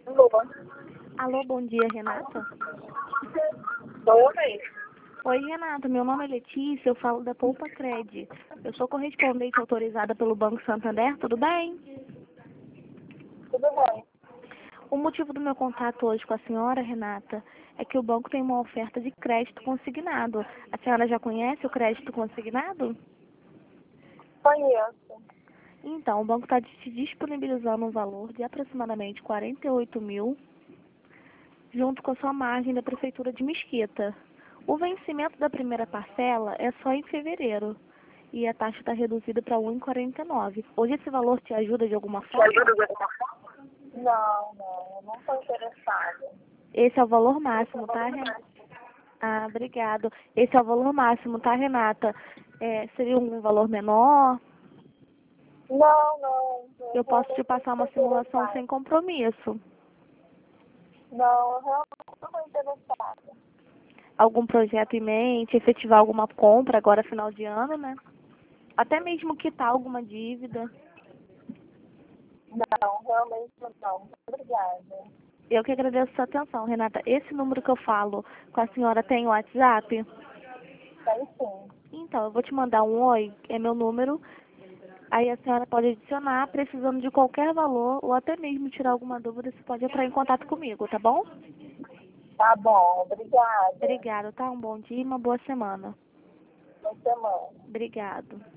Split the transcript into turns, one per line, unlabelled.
Alô?
Alô, bom dia, Renata.
Sou eu mesmo.
Oi, Renata, meu nome é Letícia, eu falo da Poupa Cred. Eu sou correspondente autorizada pelo Banco Santander, tudo bem?
Tudo bem?
O motivo do meu contato hoje com a senhora, Renata, é que o banco tem uma oferta de crédito consignado. A senhora já conhece o crédito consignado?
Conheço.
Então, o banco está te disponibilizando um valor de aproximadamente 48 mil, junto com a sua margem da Prefeitura de Mesquita. O vencimento da primeira parcela é só em fevereiro e a taxa está reduzida para 1,49. Hoje esse valor te ajuda de alguma
Te
forma?
ajuda de alguma forma? Não, eu não estou interessada.
Esse é o valor máximo, tá, Renata? Ah, obrigado. Esse é o valor máximo, tá, Renata? Seria um valor menor?
Não, eu
Eu posso te
realmente não
passar
estou
uma simulação sem
interessada.
compromisso.
Não, eu realmente não estou interessada.
Algum projeto em mente, efetivar alguma compra agora final de ano, né? Até mesmo quitar alguma dívida.
Não, realmente não. Muito obrigada.
Eu que agradeço a sua atenção, Renata. Esse número que eu falo com a senhora tem WhatsApp?
Tem sim.
Então, eu vou te mandar um oi, é meu número. Aí a senhora pode adicionar, precisando de qualquer valor, ou até mesmo tirar alguma dúvida, você pode entrar em contato comigo, tá bom?
Tá bom, obrigada.
Obrigada, tá? Um bom dia e uma boa semana.
Boa semana.
Obrigado.